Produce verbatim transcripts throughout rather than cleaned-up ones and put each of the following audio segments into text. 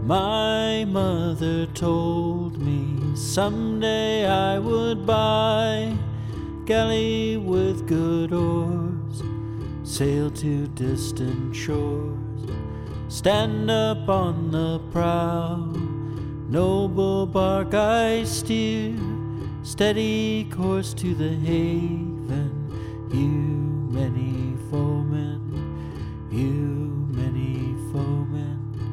My mother told me someday I would buy galley with good oars, sail to distant shores, stand up on the prow, noble bark I steer, steady course to the haven, you many foemen, you many foemen.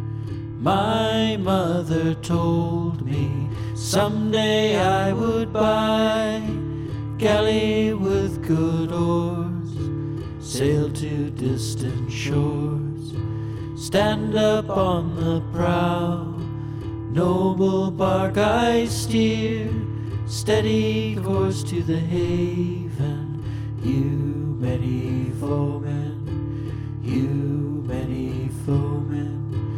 My mother told me someday I would buy galley with good oars, sail to distant shores, stand up on the prow, noble bark I steer, steady course to the haven, you many foemen, you many foemen.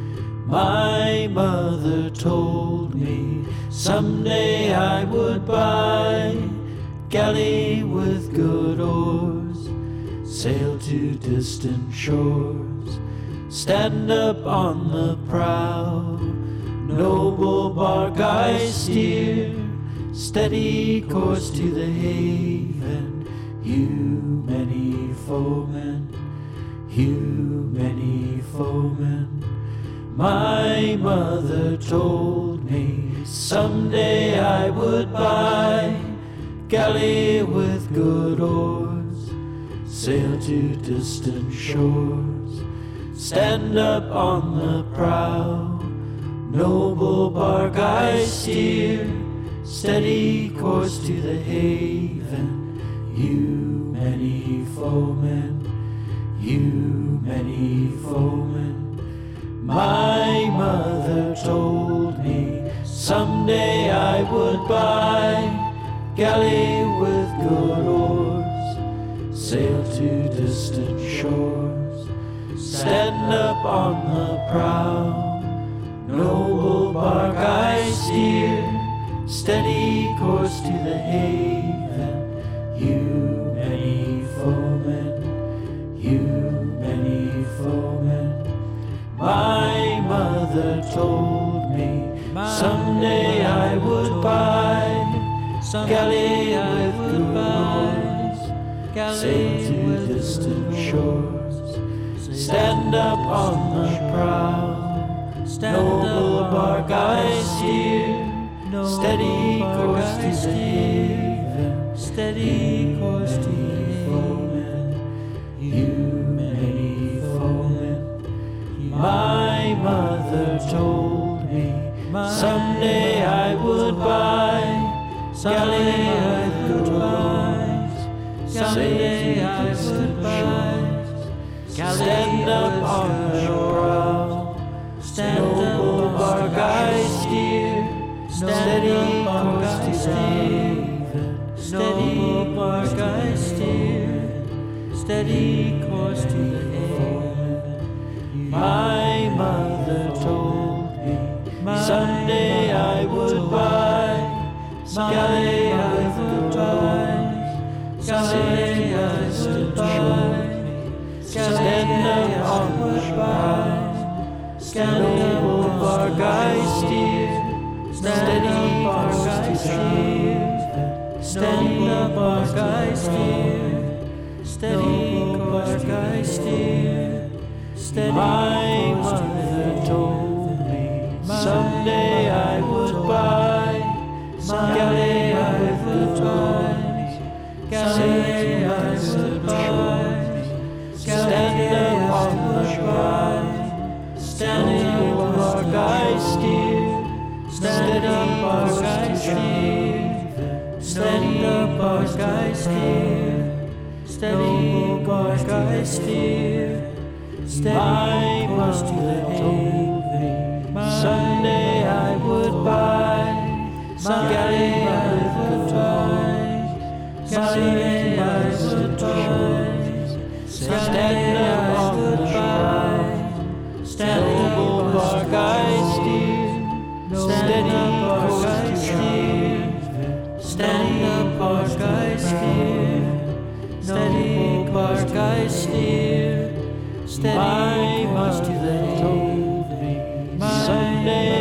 My mother told me someday I would buy galley with good oars, sail to distant shores, stand up on the prow, noble bark I steer, steady course to the haven, you many foemen, you many foemen. My mother told me someday I would buy galley with good oars, sail to distant shores, stand up on the prow, noble bark I steer, steady course to the haven, you many foemen, you many foemen. My mother told me someday I would buy galley with good oars, sail to distant shores, stand up on the prow, noble bark I steer, steady course to the haven, you many foemen, you many foemen. My mother told me someday I would buy galley with good oars, sail to distant shores, stand up on the prow, noble bark I steer, steady course to the haven, steady course to the haven, you many foemen. My mother told me someday I would buy galley with good oars, someday I would buy, stand up on the prow, noble bark I steer, steady course to the haven, steady bark I steer, steady course to the haven. My mother told me someday I would buy galley with good oars, someday I would buy, stand up on the prow, noble bark I steer, steady course to the haven, steady bark I steer, steady course I steer. My mother told me someday I would buy galley with good oars, someday I would buy, stand up on the prow, steady bark I steer, steady bark I steer, steady bark I steer, steady bark I steer. My mother told me someday I would buy galley with good oars, someday I would buy, stand up on the prow, noble bark I steer, steady course I steer, stand up bark I steer, steady bark I steer. My mother told me someday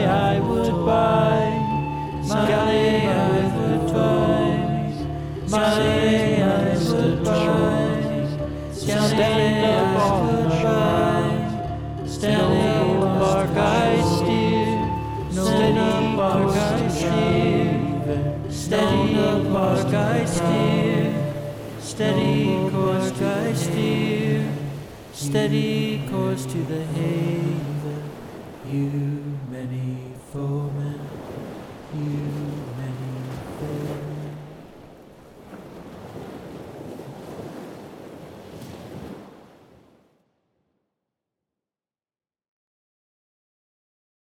mark I steer, steady course I steer, steady course to the haven. You many foemen, you